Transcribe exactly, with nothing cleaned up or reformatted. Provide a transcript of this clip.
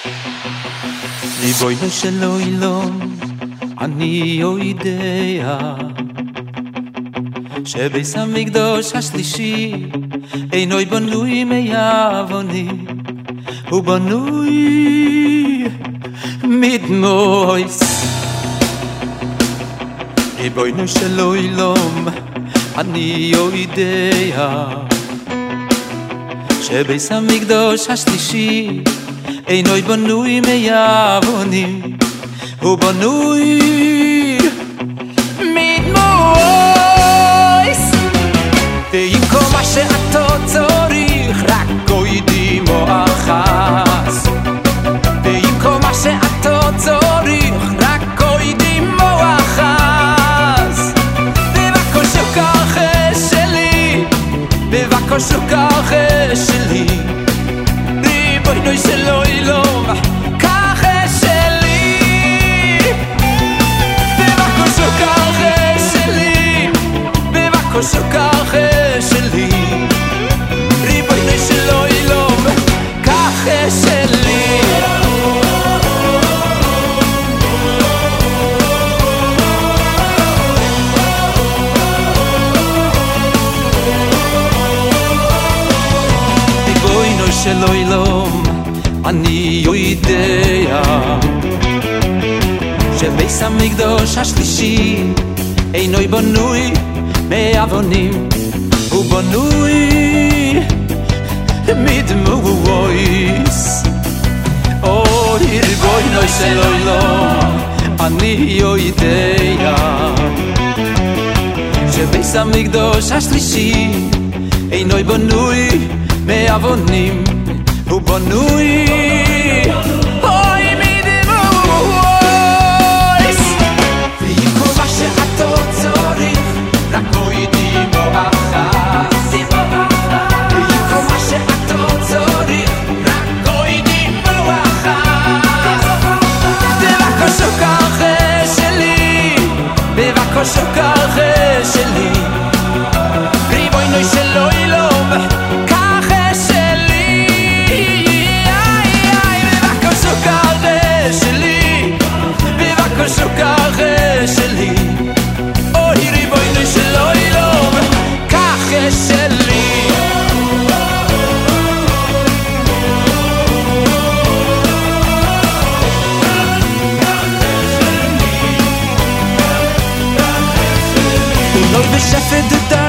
ריבונו של עולם, אני יודע שבית המקדש השלישי אינו בנוי מאבנים, הוא בנוי מדמויס. ריבונו של עולם, אני יודע שבית המקדש השלישי אינו בנוי מאבנים, הוא בנוי מדמויס. ועם כל מה שאתה צריך, רק קודם אחז. ועם כל מה שאתה צריך, רק קודם אחז. בבקשה ככה שלי, בבקשה ככה שלי, ריבונו של עולם, ככה שלי. בבקשה ככה שלי, בבקשה ככה שלי, ריבונו של עולם, ככה שלי. ריבונו של עולם, אני יודע שבית המקדש השלישי אינו בנוי מאבנים, הוא בנוי מדמויס. או ריבונו של עולם, אני יודע שבית המקדש השלישי אינו בנוי מאבנים, הוא בנוי אוי מדמויס. ועם כל מה שאתה צריך, רק קודם אחז. ועם כל מה שאתה צריך, רק קודם אחז. בבקשה ככה שלי, בבקשה ככה שלי, ריבונו של עולם, ככה שלי. בבקשה ככה שלי, בבקשה ככה שלי, אוי ריבונו של עולם, ככה שלי. הוא לא בשפט